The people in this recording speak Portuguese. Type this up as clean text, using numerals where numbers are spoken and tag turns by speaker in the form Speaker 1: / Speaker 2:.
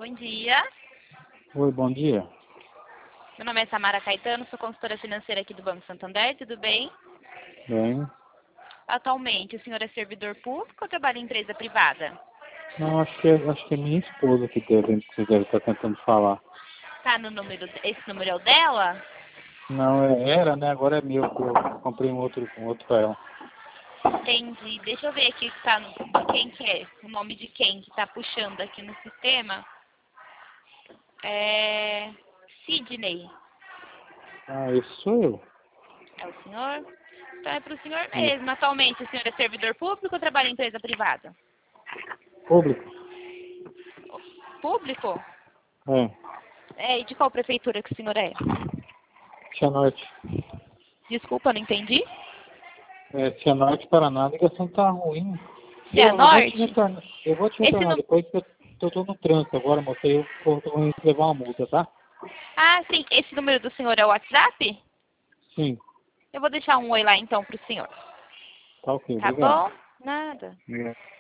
Speaker 1: bom dia.
Speaker 2: Oi, bom dia.
Speaker 1: Meu nome é Samara Caetano, sou consultora financeira aqui do Banco Santander, tudo bem?
Speaker 2: Bem.
Speaker 1: Atualmente, o senhor é servidor público ou trabalha em empresa privada?
Speaker 2: Não, acho que é minha esposa que você deve estar tentando falar.
Speaker 1: Tá no número, esse número é o dela?
Speaker 2: Não, era, né? Agora é meu, que eu comprei um outro para ela.
Speaker 1: Entendi. Deixa eu ver aqui que tá, de quem que é, o nome de quem que tá puxando aqui no sistema. É Sidney.
Speaker 2: Ah, esse sou eu.
Speaker 1: É o senhor? Então é para o senhor
Speaker 2: Isso.
Speaker 1: mesmo. Atualmente, o senhor é servidor público ou trabalha em empresa privada?
Speaker 2: Público?
Speaker 1: Público?
Speaker 2: É.
Speaker 1: É, e de qual prefeitura que o senhor é?
Speaker 2: Cianorte.
Speaker 1: Desculpa, não entendi.
Speaker 2: Cianorte, Paraná, a ligação tá ruim. Eu vou te
Speaker 1: Cianorte?
Speaker 2: retornar. Eu vou te
Speaker 1: Esse
Speaker 2: retornar
Speaker 1: não...
Speaker 2: depois que eu tô no trânsito agora, moça. Eu vou levar uma multa, tá?
Speaker 1: Ah, sim. Esse número do senhor é o WhatsApp?
Speaker 2: Sim.
Speaker 1: Eu vou deixar um oi lá então pro senhor.
Speaker 2: Tá ok,
Speaker 1: Tá
Speaker 2: obrigado.
Speaker 1: bom? Nada.
Speaker 2: Obrigado.